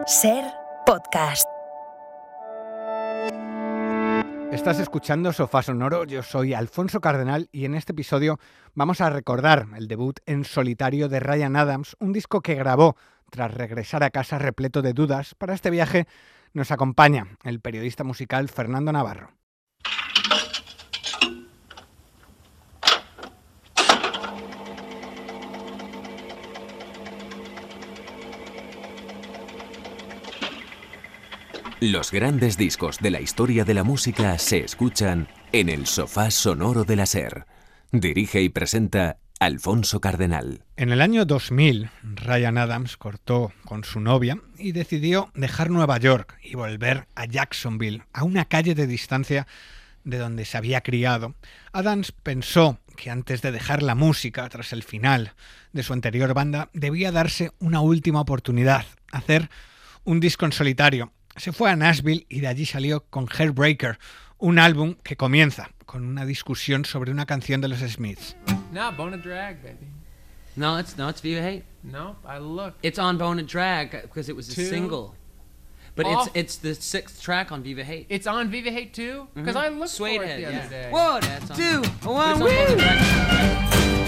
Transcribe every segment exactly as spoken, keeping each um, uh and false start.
Ser Podcast. Estás escuchando Sofá Sonoro, yo soy Alfonso Cardenal y en este episodio vamos a recordar el debut en solitario de Ryan Adams, un disco que grabó tras regresar a casa repleto de dudas. Para este viaje nos acompaña el periodista musical Fernando Navarro. Los grandes discos de la historia de la música se escuchan en el Sofá Sonoro de la SER. Dirige y presenta Alfonso Cardenal. En el año dos mil, Ryan Adams cortó con su novia y decidió dejar Nueva York y volver a Jacksonville, a una calle de distancia de donde se había criado. Adams pensó que antes de dejar la música, tras el final de su anterior banda, debía darse una última oportunidad, hacer un disco en solitario. Se fue a Nashville y de allí salió con Heartbreaker, un álbum que comienza con una discusión sobre una canción de los Smiths. No, Bone and Drag, baby. No, it's no, it's Viva Hate. No, I look. It's on Bone and Drag because it was a Two. single. But Off. it's it's the sixth track on Viva Hate. It's on Viva Hate too? Because I looked Suede for it Head, the yeah. other day. One, two, But one, it's on woo! Bone and Drag.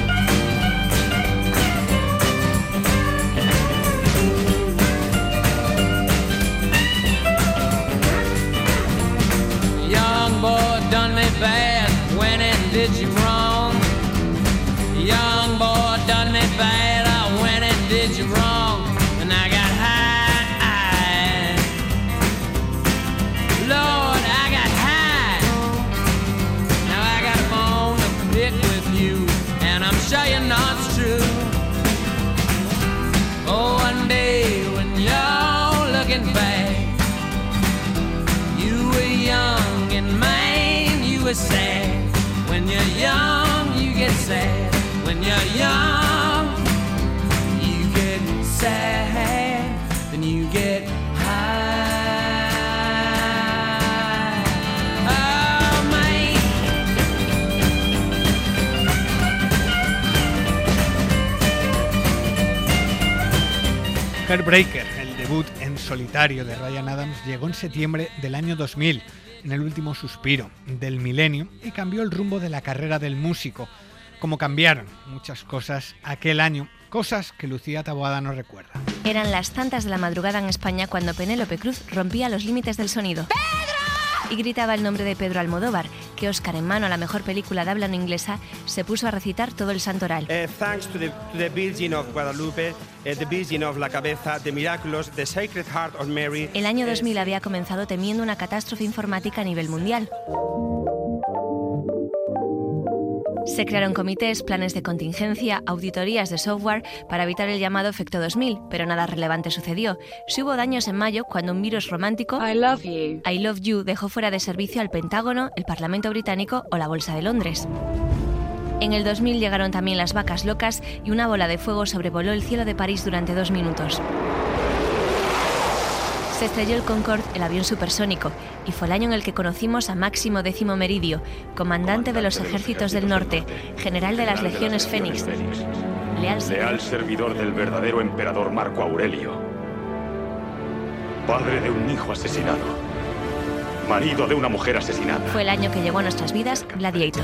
Young boy done me bad, went and did you wrong. Young boy done me bad, I went and did you wrong. And I got high. Lord, I got high. Now I got a bone to pick with you, and I'm sure you know it's true. Oh, one day when you're looking back, you were young and man, you were sad. When you're young, you get sad. When you're young, you get sad. Then you get high. Oh, man. Heartbreaker, el debut en solitario de Ryan Adams, llegó en septiembre del año dos mil, en el último suspiro del milenio, y cambió el rumbo de la carrera del músico. Como cambiaron muchas cosas aquel año, cosas que Lucía Taboada nos recuerda. Eran las tantas de la madrugada en España cuando Penélope Cruz rompía los límites del sonido. ¡Pedro! Y gritaba el nombre de Pedro Almodóvar, que Oscar en mano a la mejor película de habla no inglesa se puso a recitar todo el santoral. Uh, thanks to the, to the Virgin of Guadalupe, uh, the Virgin of la Cabeza, the Miraculous, the Sacred Heart of Mary. El año dos mil había comenzado temiendo una catástrofe informática a nivel mundial. Se crearon comités, planes de contingencia, auditorías de software para evitar el llamado efecto dos mil, pero nada relevante sucedió. Sí hubo daños en mayo cuando un virus romántico, I love you. I Love You, dejó fuera de servicio al Pentágono, el Parlamento Británico o la Bolsa de Londres. En el dos mil llegaron también las vacas locas y una bola de fuego sobrevoló el cielo de París durante dos minutos. Se estrelló el Concorde, el avión supersónico, y fue el año en el que conocimos a Máximo Décimo Meridio, comandante de los ejércitos del norte, general de las legiones Fénix, leal, leal servidor del verdadero emperador Marco Aurelio, padre de un hijo asesinado, marido de una mujer asesinada. Fue el año que llegó a nuestras vidas Gladiator.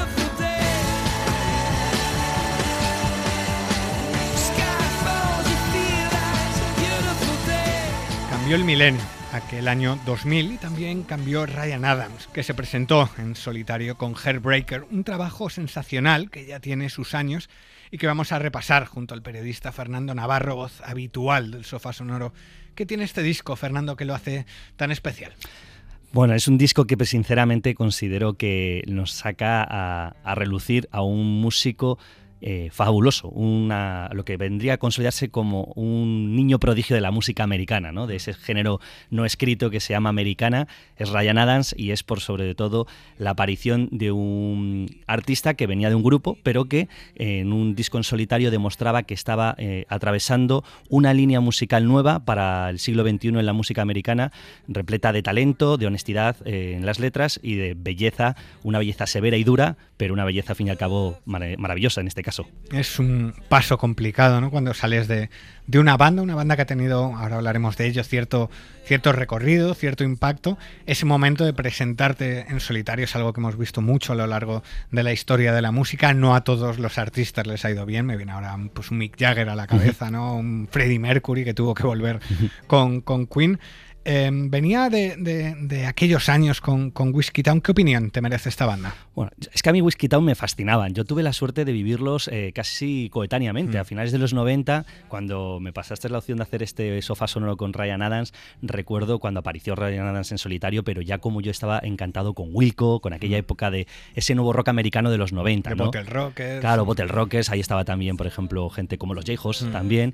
Cambió el milenio, aquel año dos mil, y también cambió Ryan Adams, que se presentó en solitario con Heartbreaker, un trabajo sensacional que ya tiene sus años y que vamos a repasar junto al periodista Fernando Navarro, voz habitual del Sofá Sonoro. ¿Qué tiene este disco, Fernando, que lo hace tan especial? Bueno, es un disco que pues, sinceramente considero que nos saca a, a relucir a un músico eh, fabuloso, una, lo que vendría a consolidarse como un niño prodigio de la música americana, ¿no? De ese género no escrito que se llama americana. Es Ryan Adams y es por sobre todo la aparición de un artista que venía de un grupo, pero que eh, en un disco en solitario demostraba que estaba eh, atravesando una línea musical nueva para el siglo veintiuno en la música americana, repleta de talento, de honestidad eh, en las letras y de belleza, una belleza severa y dura, pero una belleza, al fin y al cabo, mar- maravillosa en este caso. fracasó. Es un paso complicado, ¿no? Cuando sales de, de una banda, una banda que ha tenido, ahora hablaremos de ello, cierto, cierto recorrido, cierto impacto. Ese momento de presentarte en solitario es algo que hemos visto mucho a lo largo de la historia de la música. No a todos los artistas les ha ido bien. Me viene ahora pues, un Mick Jagger a la cabeza, ¿no? Un Freddie Mercury que tuvo que volver con, con Queen. Eh, venía de, de, de aquellos años con, con Whiskey Town. ¿Qué opinión te merece esta banda? Bueno, es que a mí Whiskey Town me fascinaban. Yo tuve la suerte de vivirlos eh, casi coetáneamente. Mm. A finales de los noventa, cuando me pasaste la opción de hacer este sofá sonoro con Ryan Adams, recuerdo cuando apareció Ryan Adams en solitario, pero ya como yo estaba encantado con Wilco, con aquella mm. época de ese nuevo rock americano de los noventa. De ¿no? Bottle Rockets. Claro, Bottle Rockets. Ahí estaba también, por ejemplo, gente como los Jayhawks mm. también.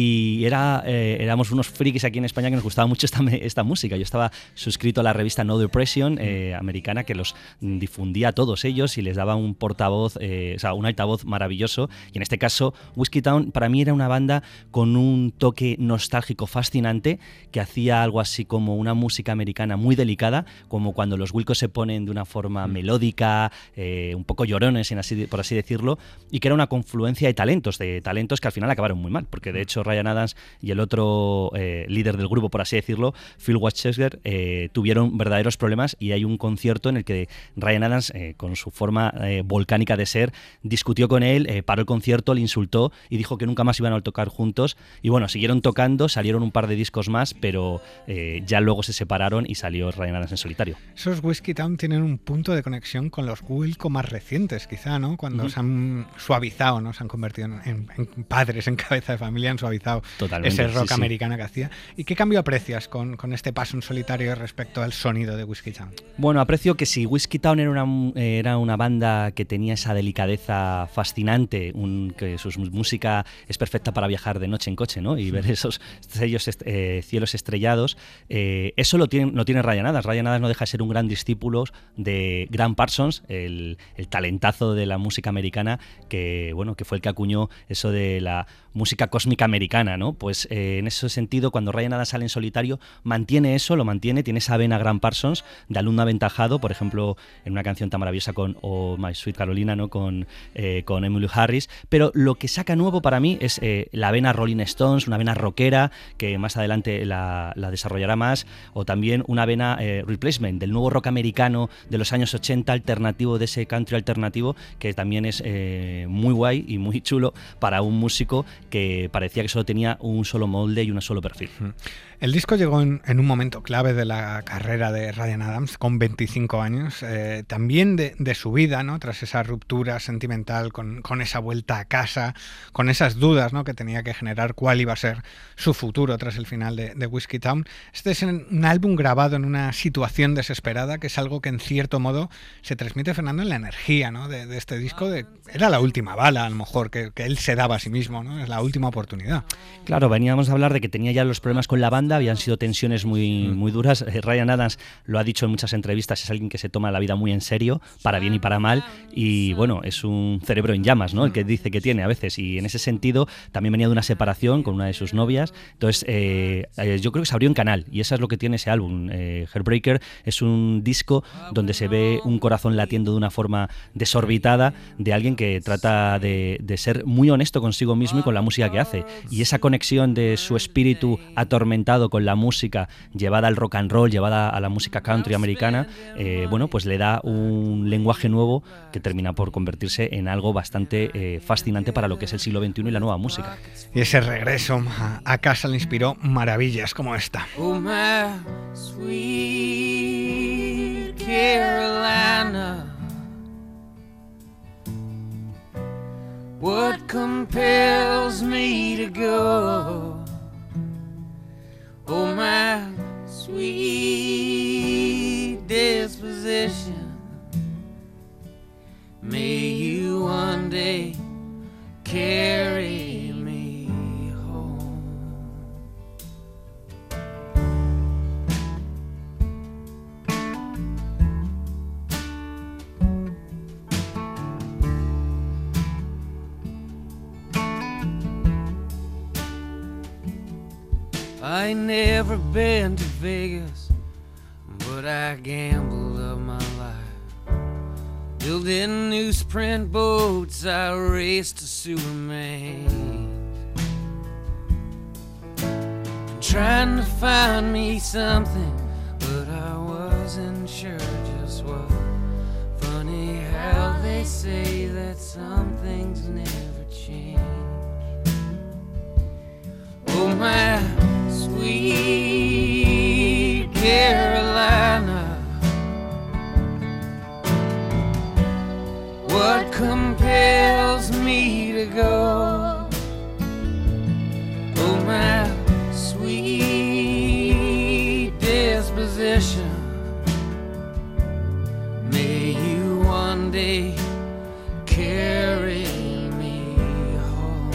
Y era, eh, éramos unos frikis aquí en España que nos gustaba mucho esta, esta música. Yo estaba suscrito a la revista No Depression eh, americana, que los difundía a todos ellos y les daba un portavoz, eh, o sea, un altavoz maravilloso. Y en este caso, Whiskey Town para mí era una banda con un toque nostálgico fascinante, que hacía algo así como una música americana muy delicada, como cuando los Wilco se ponen de una forma melódica, eh, un poco llorones, en así, por así decirlo, y que era una confluencia de talentos, de talentos que al final acabaron muy mal, porque de hecho Ryan Adams y el otro eh, líder del grupo, por así decirlo, Phil Watchester, eh, tuvieron verdaderos problemas, y hay un concierto en el que Ryan Adams, eh, con su forma eh, volcánica de ser, discutió con él, eh, paró el concierto, le insultó y dijo que nunca más iban a tocar juntos. Y bueno, siguieron tocando, salieron un par de discos más, pero eh, ya luego se separaron y salió Ryan Adams en solitario. Esos Whiskey Town tienen un punto de conexión con los Wilco más recientes, quizá, ¿no? Cuando uh-huh. se han suavizado, ¿no? Se han convertido en, en padres, en cabeza de familia, han suavizado Totalmente, ese rock sí, americano sí. que hacía. ¿Y qué cambio aprecias con, con este paso en solitario respecto al sonido de Whiskey Town? Bueno, aprecio que si Whiskey Town era una, era una banda que tenía esa delicadeza fascinante, un, que su música es perfecta para viajar de noche en coche, ¿no? Y ver esos sellos, eh, cielos estrellados, eh, eso lo tiene, lo tiene Ryan Adams. Ryan Adams no deja de ser un gran discípulo de Graham Parsons, el, el talentazo de la música americana, que, bueno, que fue el que acuñó eso de la música cósmica americana, ¿no? Pues eh, en ese sentido, cuando Ryan Adams sale en solitario, mantiene eso, lo mantiene, tiene esa vena Graham Parsons de alumno aventajado, por ejemplo, en una canción tan maravillosa con Oh My Sweet Carolina, ¿no? Con, eh, con Emmylou Harris, pero lo que saca nuevo para mí es eh, la vena Rolling Stones, una vena rockera, que más adelante la, la desarrollará más, o también una vena eh, Replacement, del nuevo rock americano de los años ochenta, alternativo, de ese country alternativo, que también es eh, muy guay y muy chulo para un músico que parecía que solo tenía un solo molde y un solo perfil. El disco llegó en, en un momento clave de la carrera de Ryan Adams, con veinticinco años, eh, también de, de su vida, ¿no? Tras esa ruptura sentimental, con, con esa vuelta a casa, con esas dudas, ¿no? Que tenía que generar cuál iba a ser su futuro tras el final de, de Whiskey Town. Este es un álbum grabado en una situación desesperada, que es algo que en cierto modo se transmite, Fernando, en la energía, ¿no? de, de este disco. De, era la última bala, a lo mejor, que, que él se daba a sí mismo, ¿no? Es la última oportunidad. Claro, veníamos a hablar de que tenía ya los problemas con la banda, habían sido tensiones muy, muy duras. Ryan Adams lo ha dicho en muchas entrevistas, es alguien que se toma la vida muy en serio, para bien y para mal, y bueno, es un cerebro en llamas, ¿no? El que dice que tiene a veces, y en ese sentido también venía de una separación con una de sus novias. Entonces eh, eh, yo creo que se abrió en canal, y eso es lo que tiene ese álbum. eh, Heartbreaker es un disco donde se ve un corazón latiendo de una forma desorbitada, de alguien que trata de, de ser muy honesto consigo mismo y con la música que hace, y esa conexión de su espíritu atormentado con la música llevada al rock and roll, llevada a la música country americana, eh, bueno, pues le da un lenguaje nuevo que termina por convertirse en algo bastante eh, fascinante para lo que es el siglo veintiuno y la nueva música. Y ese regreso a, a casa le inspiró maravillas como esta. Oh my sweet Carolina, what compels me to go? Oh my sweet disposition, may you one day carry me home. I ain't never been to Vegas, but I gambled up my life. Building newsprint boats, I raced to Superman, trying to find me something, but I wasn't sure just what. Funny how they say that some things never change. Oh, my sweet Carolina, what compels me to go? Oh, my sweet disposition, may you one day carry me home.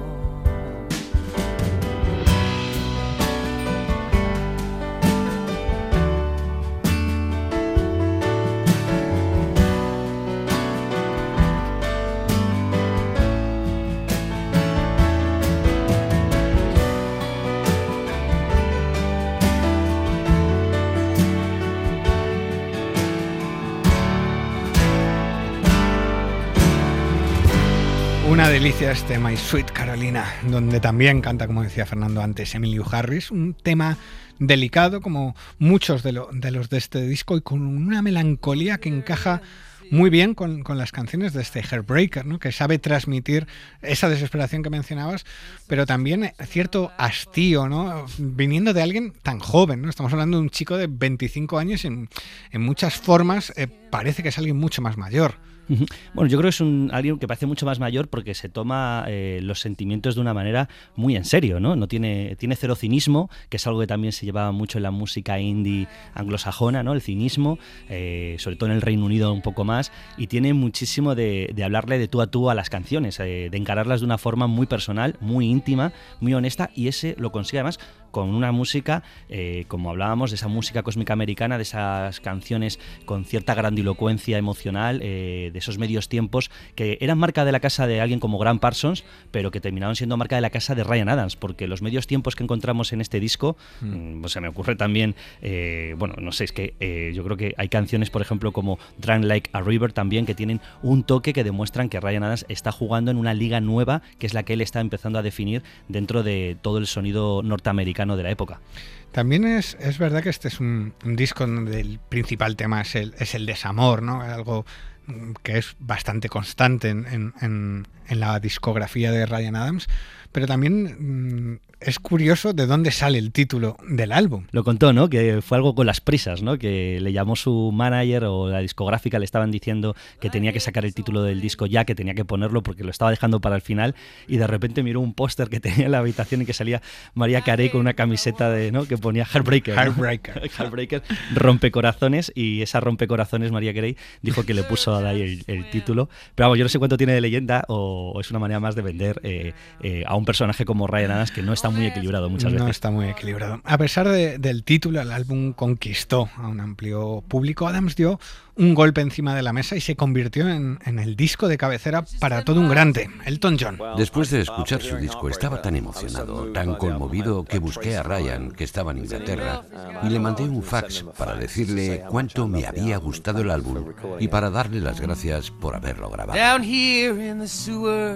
Una delicia este My Sweet Carolina, donde también canta, como decía Fernando antes, Emmylou Harris, un tema delicado como muchos de, lo, de los de este disco y con una melancolía que encaja muy bien con, con las canciones de este Heartbreaker, ¿no? Que sabe transmitir esa desesperación que mencionabas, pero también cierto hastío, ¿no? Viniendo de alguien tan joven, ¿no? Estamos hablando de un chico de veinticinco años y en, en muchas formas eh, parece que es alguien mucho más mayor. Bueno, yo creo que es un, alguien que parece mucho más mayor porque se toma eh, los sentimientos de una manera muy en serio, ¿no? No tiene, tiene cero cinismo, que es algo que también se llevaba mucho en la música indie anglosajona, ¿no? El cinismo, eh, sobre todo en el Reino Unido un poco más, y tiene muchísimo de, de hablarle de tú a tú a las canciones, eh, de encararlas de una forma muy personal, muy íntima, muy honesta, y ese lo consigue además con una música, eh, como hablábamos, de esa música cósmica americana, de esas canciones con cierta grandilocuencia emocional, eh, de esos medios tiempos que eran marca de la casa de alguien como Graham Parsons, pero que terminaron siendo marca de la casa de Ryan Adams, porque los medios tiempos que encontramos en este disco, mm. pues se me ocurre también, eh, bueno, no sé, es que eh, yo creo que hay canciones, por ejemplo, como Drunk Like a River también, que tienen un toque que demuestran que Ryan Adams está jugando en una liga nueva, que es la que él está empezando a definir dentro de todo el sonido norteamericano de la época. También es, es verdad que este es un, un disco donde el principal tema es el, es el desamor, ¿no? Algo que es bastante constante en, en, en, en la discografía de Ryan Adams, pero también mmm, es curioso de dónde sale el título del álbum. Lo contó, ¿no? Que fue algo con las prisas, ¿no? Que le llamó su manager o la discográfica, le estaban diciendo que tenía que sacar el título del disco ya, que tenía que ponerlo porque lo estaba dejando para el final, y de repente miró un póster que tenía en la habitación y que salía Mariah Carey con una camiseta de, ¿no? Que ponía Heartbreaker, ¿no? Heartbreaker. Heartbreaker, rompecorazones, y esa rompecorazones Mariah Carey dijo que le puso ahí el, el título. Pero vamos, yo no sé cuánto tiene de leyenda o, o es una manera más de vender eh, eh, a un personaje como Ryan Adams, que no está muy equilibrado muchas veces. No está muy equilibrado. A pesar de, del título, el álbum conquistó a un amplio público. Adams dio un golpe encima de la mesa y se convirtió en, en el disco de cabecera para todo un grande, Elton John. Después de escuchar su disco estaba tan emocionado, tan conmovido, que busqué a Ryan, que estaba en Inglaterra, y le mandé un fax para decirle cuánto me había gustado el álbum y para darle las gracias por haberlo grabado. Down here in the sewer,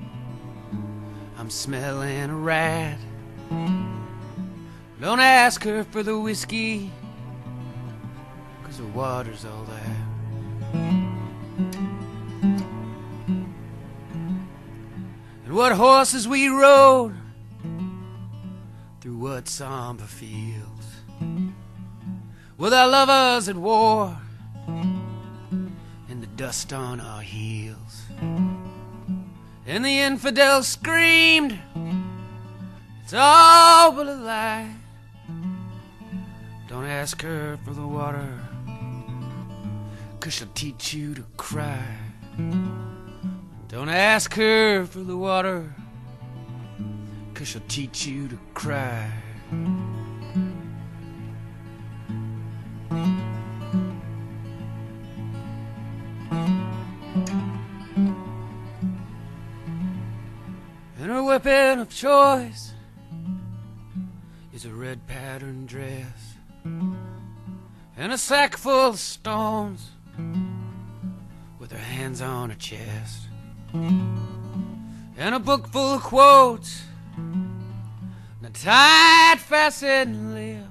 I'm smelling a rat. Don't ask her for the whiskey, 'cause the water's all that. And what horses we rode through what somber fields, with our lovers at war and the dust on our heels. And the infidel screamed, it's all but a lie. Don't ask her for the water, 'cause she'll teach you to cry. Don't ask her for the water, 'cause she'll teach you to cry. And her weapon of choice is a red patterned dress and a sack full of stones with her hands on her chest, and a book full of quotes, and a tight fastened lip.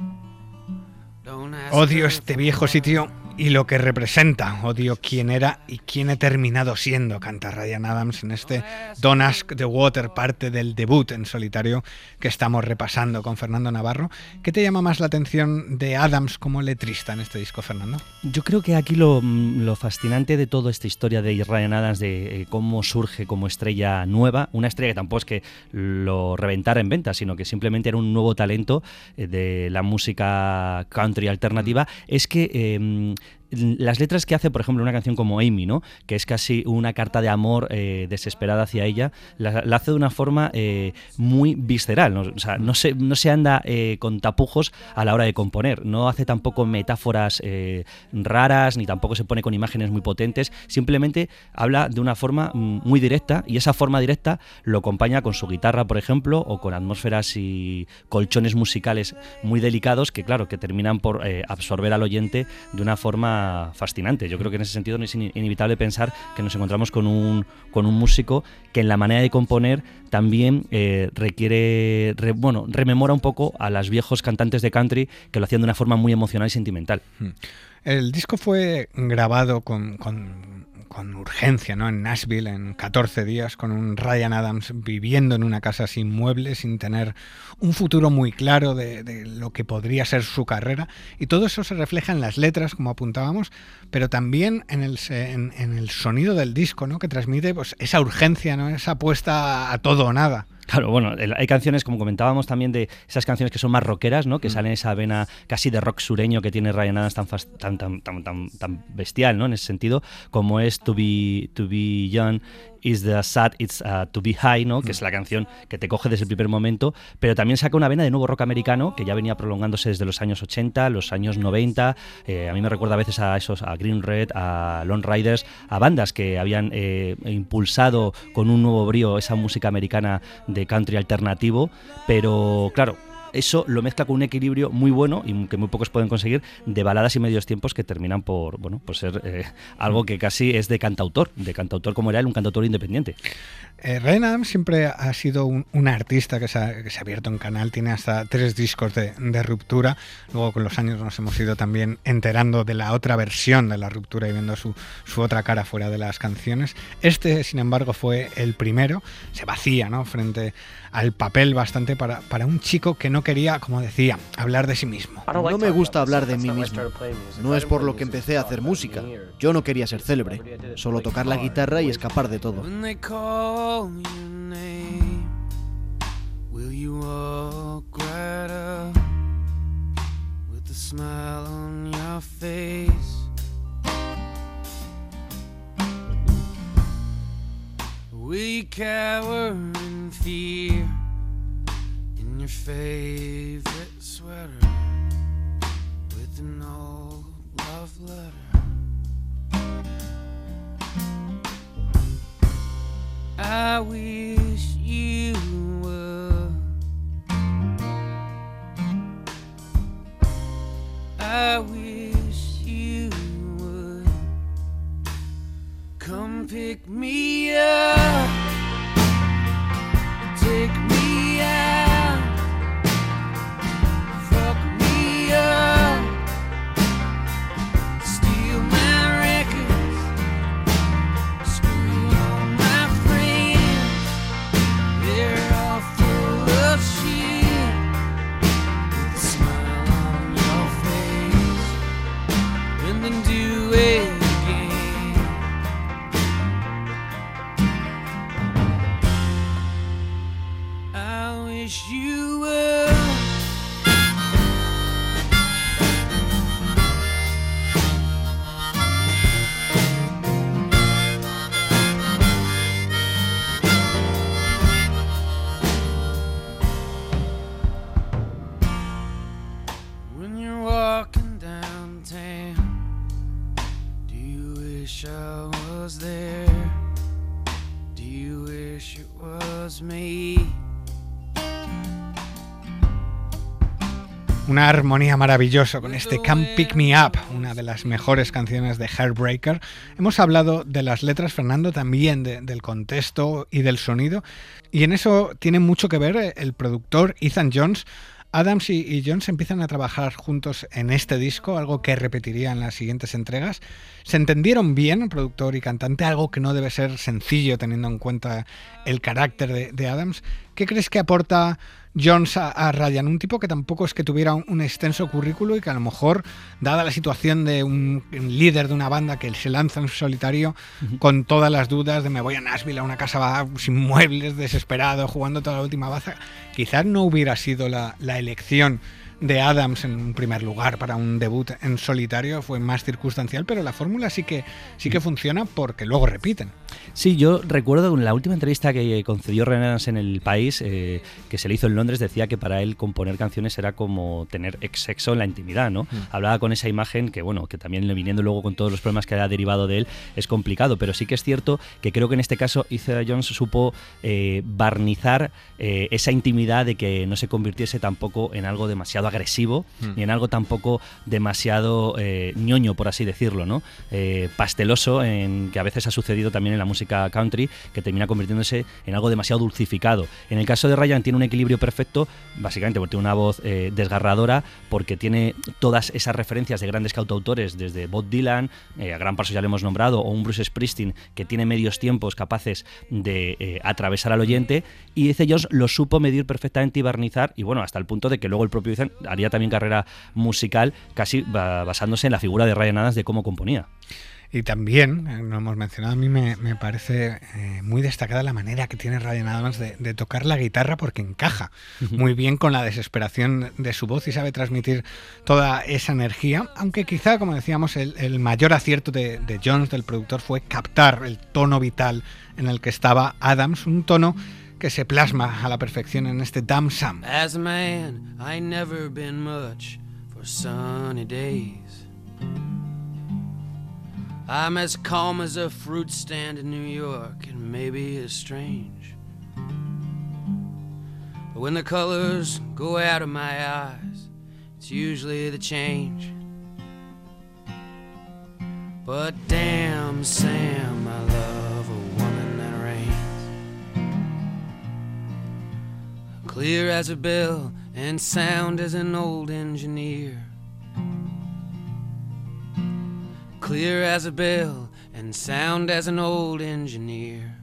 Don't ask Odio her este for viejo more. sitio y lo que representa. Odio quién era y quién he terminado siendo, canta Ryan Adams en este Don't Ask the Water, parte del debut en solitario que estamos repasando con Fernando Navarro. ¿Qué te llama más la atención de Adams como letrista en este disco, Fernando? Yo creo que aquí lo, lo fascinante de toda esta historia de Ryan Adams, de eh, cómo surge como estrella nueva, una estrella que tampoco es que lo reventara en ventas, sino que simplemente era un nuevo talento eh, de la música country alternativa, es que eh, las letras que hace, por ejemplo, una canción como Amy, ¿no?, que es casi una carta de amor eh, desesperada hacia ella, la, la hace de una forma eh, muy visceral, ¿no? O sea, no se, no se anda eh, con tapujos a la hora de componer, no hace tampoco metáforas eh, raras, ni tampoco se pone con imágenes muy potentes, simplemente habla de una forma muy directa, y esa forma directa lo acompaña con su guitarra, por ejemplo, o con atmósferas y colchones musicales muy delicados que, claro, que terminan por eh, absorber al oyente de una forma fascinante. Yo creo que en ese sentido no es inevitable pensar que nos encontramos con un, con un músico que en la manera de componer también eh, requiere, re, bueno, rememora un poco a los viejos cantantes de country que lo hacían de una forma muy emocional y sentimental. El disco fue grabado con, con, con urgencia, ¿no?, en Nashville en catorce días, con un Ryan Adams viviendo en una casa sin muebles, sin tener un futuro muy claro de, de lo que podría ser su carrera, y todo eso se refleja en las letras, como apuntábamos, pero también en el, en, en el sonido del disco, ¿no?, que transmite pues esa urgencia, ¿no?, esa apuesta a todo o nada. Claro, bueno, hay canciones, como comentábamos también, de esas canciones que son más rockeras, ¿no?, que mm. salen esa vena casi de rock sureño que tiene Ryan Adams tan, tan, tan, tan, tan, tan bestial, ¿no?, en ese sentido, como es To Be, to be Young is the Sad, It's uh, To Be High, ¿no?, que mm. es la canción que te coge desde el primer momento, pero también saca una vena de nuevo rock americano que ya venía prolongándose desde los años ochenta, los años noventa. Eh, a mí me recuerda a veces a esos, a Green Red, a Lone Riders, a bandas que habían eh, impulsado con un nuevo brío esa música americana de country alternativo, pero claro, eso lo mezcla con un equilibrio muy bueno y que muy pocos pueden conseguir, de baladas y medios tiempos que terminan por, bueno, por ser eh, algo que casi es de cantautor, de cantautor como era él, un cantautor independiente. Eh, Ryan Adams siempre ha sido un, un artista que se, ha, que se ha abierto en canal, tiene hasta tres discos de, de Ruptura, luego con los años nos hemos ido también enterando de la otra versión de la Ruptura y viendo su, su otra cara fuera de las canciones. Este, sin embargo, fue el primero, se vacía, ¿no?, frente al papel bastante para, para un chico que no quería, como decía, hablar de sí mismo. No me gusta hablar de mí mismo. No es por lo que empecé a hacer música. Yo no quería ser célebre, solo tocar la guitarra y escapar de todo. We cower in fear in your favorite sweater with an old love letter. I wish you would. I wish you would come pick me up. Take me out, fuck me up, steal my records, screw all my friends. They're all full of shit with a smile on your face, and then do it again. I wish you would. When you're walking downtown, do you wish I was there? Do you wish it was me? Una armonía maravillosa con este Come Pick Me Up, una de las mejores canciones de Heartbreaker. Hemos hablado de las letras, Fernando, también de, del contexto y del sonido, y en eso tiene mucho que ver el productor Ethan Jones. Adams y, y Jones empiezan a trabajar juntos en este disco, algo que repetiría en las siguientes entregas. Se entendieron bien, el productor y cantante, algo que no debe ser sencillo teniendo en cuenta el carácter de, de Adams. ¿Qué crees que aporta Jones a, a Ryan? Un tipo que tampoco es que tuviera un, un extenso currículo y que a lo mejor, dada la situación de un, un líder de una banda que se lanza en solitario uh-huh. con todas las dudas de me voy a Nashville, a una casa sin muebles, desesperado, jugando toda la última baza, quizás no hubiera sido la, la elección de Adams en un primer lugar para un debut en solitario, fue más circunstancial, pero la fórmula sí que sí que funciona porque luego repiten. Sí, yo recuerdo en la última entrevista que concedió Ryan Adams en El País, eh, que se le hizo en Londres, decía que para él componer canciones era como tener sexo en la intimidad, ¿no? Mm. Hablaba con esa imagen que, bueno, que también viniendo luego con todos los problemas que ha derivado de él, es complicado, pero sí que es cierto que creo que en este caso Ethan Jones supo eh, barnizar eh, esa intimidad de que no se convirtiese tampoco en algo demasiado agresivo, mm. ni en algo tampoco demasiado eh, ñoño, por así decirlo, ¿no? Eh, pasteloso, en, que a veces ha sucedido también en la música country, que termina convirtiéndose en algo demasiado dulcificado. En el caso de Ryan tiene un equilibrio perfecto, básicamente porque tiene una voz eh, desgarradora, porque tiene todas esas referencias de grandes cantautores, desde Bob Dylan, eh, a gran paso ya lo hemos nombrado, o un Bruce Springsteen, que tiene medios tiempos capaces de eh, atravesar al oyente, y Ethan Jones lo supo medir perfectamente y barnizar, y bueno, hasta el punto de que luego el propio Ethan haría también carrera musical casi basándose en la figura de Ryan Adams de cómo componía. Y también, lo hemos mencionado, a mí me, me parece eh, muy destacada la manera que tiene Ryan Adams de, de tocar la guitarra, porque encaja uh-huh. muy bien con la desesperación de su voz y sabe transmitir toda esa energía, aunque quizá, como decíamos, el, el mayor acierto de, de Jones, del productor, fue captar el tono vital en el que estaba Adams, un tono que se plasma a la perfección en este Damn Sam. As a man, I never been much for sunny days. I'm as calm as a fruit stand in New York, and maybe as strange. But when the colors go out of my eyes, it's usually the change. But damn, Sam, I love a woman that rains. Clear as a bell and sound as an old engineer. Clear as a bell and sound as an old engineer.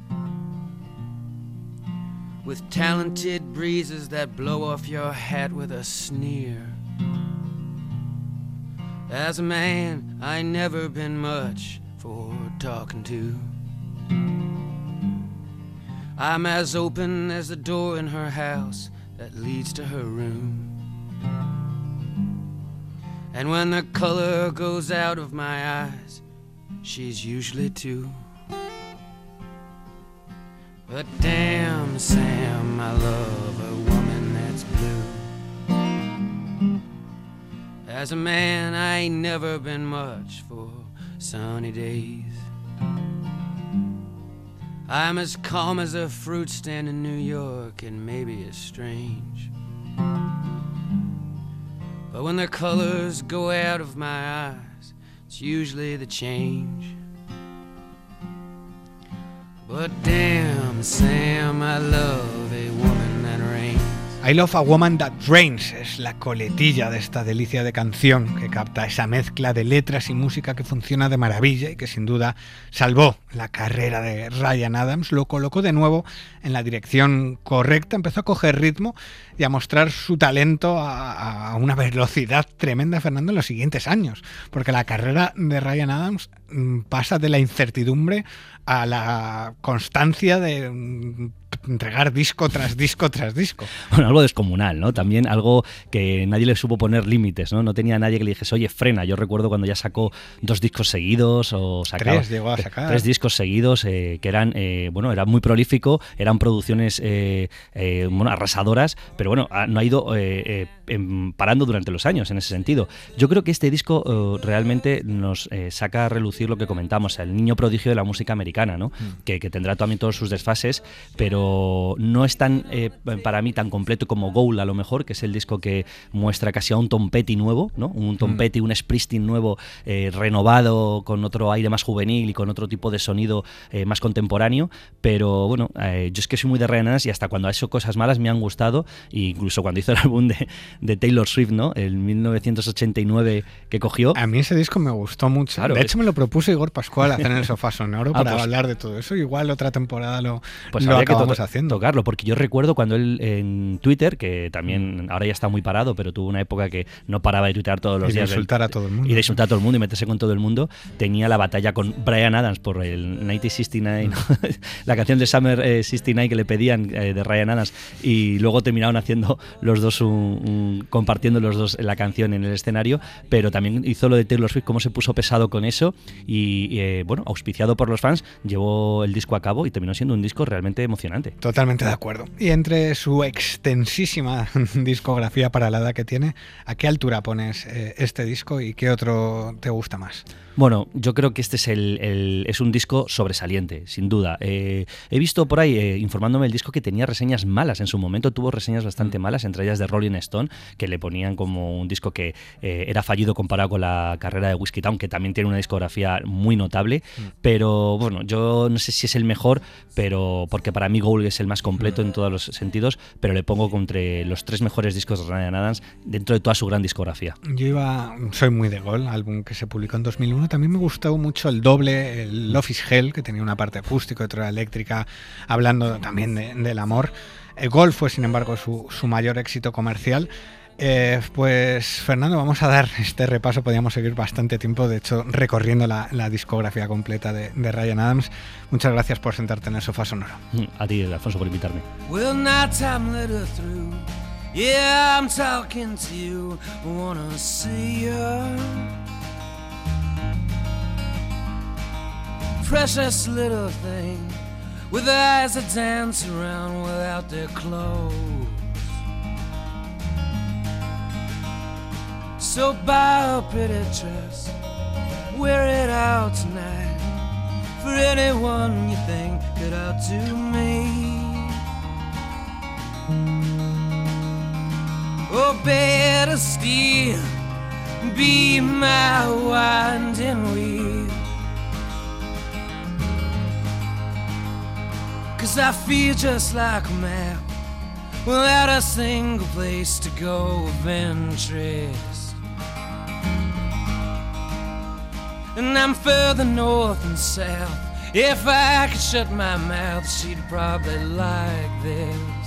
With talented breezes that blow off your hat with a sneer. As a man, I never been much for talking to. I'm as open as the door in her house that leads to her room. And when the color goes out of my eyes, she's usually two. But damn, Sam, I love a woman that's blue. As a man, I ain't never been much for sunny days. I'm as calm as a fruit stand in New York, and maybe it's strange. But when the colors go out of my eyes, it's usually the change. But damn, Sam, I love a woman that rains. I Love a Woman That Rains es la coletilla de esta delicia de canción que capta esa mezcla de letras y música que funciona de maravilla y que sin duda salvó la carrera de Ryan Adams, lo colocó de nuevo en la dirección correcta, empezó a coger ritmo y a mostrar su talento a, a una velocidad tremenda, Fernando, en los siguientes años, porque la carrera de Ryan Adams pasa de la incertidumbre a la constancia de entregar disco tras disco tras disco. Bueno, algo descomunal, ¿no? También algo que nadie le supo poner límites, ¿no? No tenía nadie que le dijese, oye, frena. Yo recuerdo cuando ya sacó dos discos seguidos o sacaba... Tres llegó a sacar. Tres discos seguidos eh, que eran, eh, bueno, era muy prolífico, eran producciones eh, eh, bueno, arrasadoras, pero bueno, no ha ido eh, eh, eh, parando durante los años en ese sentido. Yo creo que este disco eh, realmente nos eh, saca a relucir lo que comentamos, el niño prodigio de la música americana, ¿no? Mm. que, que tendrá también todos sus desfases, pero no es tan, eh, para mí, tan completo como Goal, a lo mejor, que es el disco que muestra casi a un Tom Petty nuevo, ¿no? Un Tom mm. Petty, un Springsteen nuevo, eh, renovado, con otro aire más juvenil y con otro tipo de sonido eh, más contemporáneo, pero bueno, eh, yo es que soy muy de Ryan Adams y hasta cuando ha hecho cosas malas me han gustado, e incluso cuando hizo el álbum de, de Taylor Swift, ¿no? El mil novecientos ochenta y nueve que cogió. A mí ese disco me gustó mucho. Claro, de hecho, me lo propuso Igor Pascual hacer en el Sofá Sonoro ah, para pues, hablar de todo eso. Igual otra temporada lo, pues lo acabamos que to- haciendo. tocarlo, porque yo recuerdo cuando él en Twitter, que también ahora ya está muy parado, pero tuvo una época que no paraba de tuitear todos los y días. De insultar a todo el mundo. Y de insultar a todo el mundo y meterse con todo el mundo. Tenía la batalla con Bryan Adams por el mil novecientos sesenta y nueve, ¿no? La canción de Summer eh, sesenta y nueve que le pedían eh, de Ryan Adams, y luego terminaron haciendo los dos un, un, compartiendo los dos la canción en el escenario, pero también hizo lo de Taylor Swift, cómo se puso pesado con eso y, y eh, bueno, auspiciado por los fans, llevó el disco a cabo y terminó siendo un disco realmente emocionante. Totalmente de acuerdo. Y entre su extensísima discografía para la edad que tiene, ¿a qué altura pones eh, este disco y qué otro te gusta más? Bueno, yo creo que este es el, el es un disco sobresaliente, sin duda. Eh, he visto por ahí, eh, informándome el disco, que tenía reseñas malas. En su momento tuvo reseñas bastante malas, entre ellas de Rolling Stone, que le ponían como un disco que eh, era fallido comparado con la carrera de Whiskey Town, que también tiene una discografía muy notable. Mm. Pero bueno, yo no sé si es el mejor, pero porque para mí Goal es el más completo mm. en todos los sentidos, pero le pongo entre los tres mejores discos de Ryan Adams dentro de toda su gran discografía. Yo iba, soy muy de Goal, álbum que se publicó en dos mil uno. También me gustó mucho el doble, el Love is Hell, que tenía una parte acústica y otra eléctrica, hablando también de, del amor. El Goal fue, sin embargo, su, su mayor éxito comercial. Eh, pues, Fernando, vamos a dar este repaso. Podríamos seguir bastante tiempo, de hecho, recorriendo la, la discografía completa de, de Ryan Adams. Muchas gracias por sentarte en el Sofá Sonoro. A ti, Alfonso, por invitarme. Well, now time let her through. Yeah, I'm talking to you. Wanna see you. Precious little thing with eyes that dance around without their clothes. So buy a pretty dress, wear it out tonight for anyone you think could outdo me. Oh, better still, be my winding wheel. 'Cause I feel just like a map without a single place to go of interest. And I'm further north and south. If I could shut my mouth, she'd probably like this.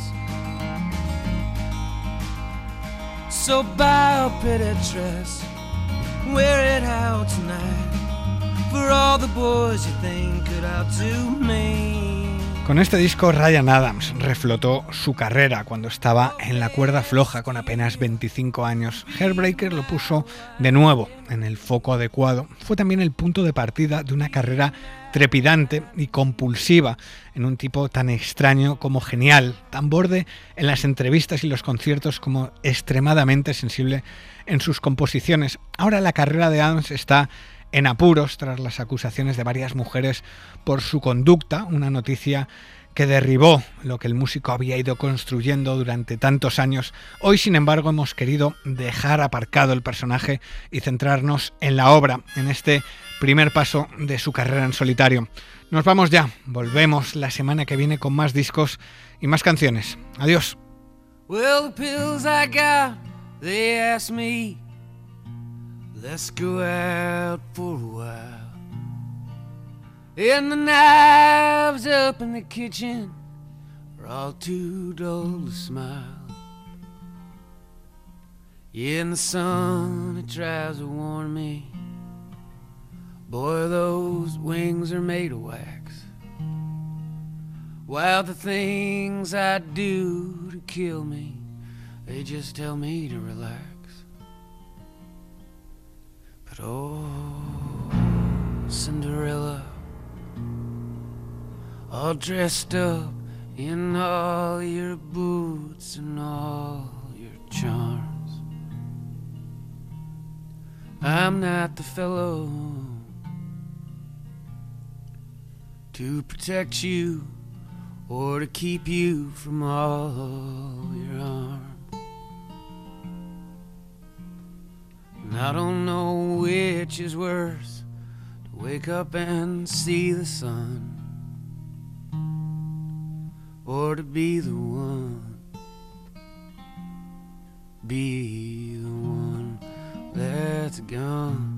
So buy a pretty dress, wear it out tonight for all the boys you think could outdo me. Con este disco, Ryan Adams reflotó su carrera cuando estaba en la cuerda floja con apenas veinticinco años. Heartbreaker lo puso de nuevo en el foco adecuado. Fue también el punto de partida de una carrera trepidante y compulsiva en un tipo tan extraño como genial, tan borde en las entrevistas y los conciertos como extremadamente sensible en sus composiciones. Ahora la carrera de Adams está en apuros tras las acusaciones de varias mujeres por su conducta, una noticia que derribó lo que el músico había ido construyendo durante tantos años. Hoy, sin embargo, hemos querido dejar aparcado el personaje y centrarnos en la obra, en este primer paso de su carrera en solitario. Nos vamos ya, volvemos la semana que viene con más discos y más canciones. Adiós. Well, the pills I got, they asked me, let's go out for a while. And the knives up in the kitchen are all too dull to smile. Yeah, and the sun, it tries to warn me, boy, those wings are made of wax. While the things I do to kill me, they just tell me to relax. But oh, Cinderella, all dressed up in all your boots and all your charms, I'm not the fellow to protect you or to keep you from all your harm. And I don't know which is worse, to wake up and see the sun, or to be the one, be the one that's gone.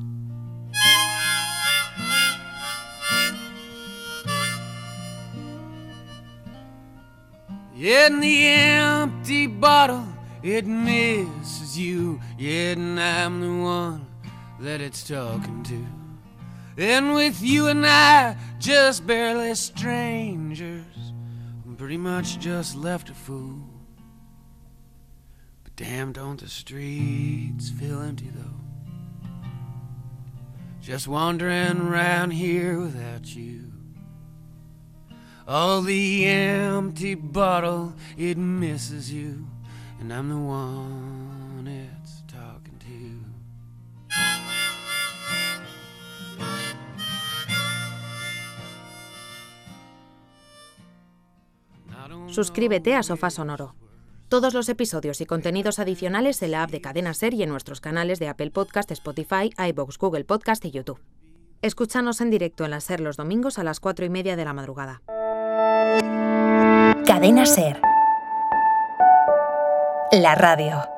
In the empty bottle, it misses you. Yet and I'm the one that it's talking to. And with you and I, just barely strangers, I'm pretty much just left a fool. But damn, don't the streets feel empty though, just wandering around here without you. Oh, the empty bottle, it misses you, and I'm the one it's talking to. Suscríbete a Sofá Sonoro. Todos los episodios y contenidos adicionales en la app de Cadena Ser y en nuestros canales de Apple Podcast, Spotify, iVoox, Google Podcast y YouTube. Escúchanos en directo en la Ser los domingos a las cuatro y media de la madrugada. Cadena Ser. La radio.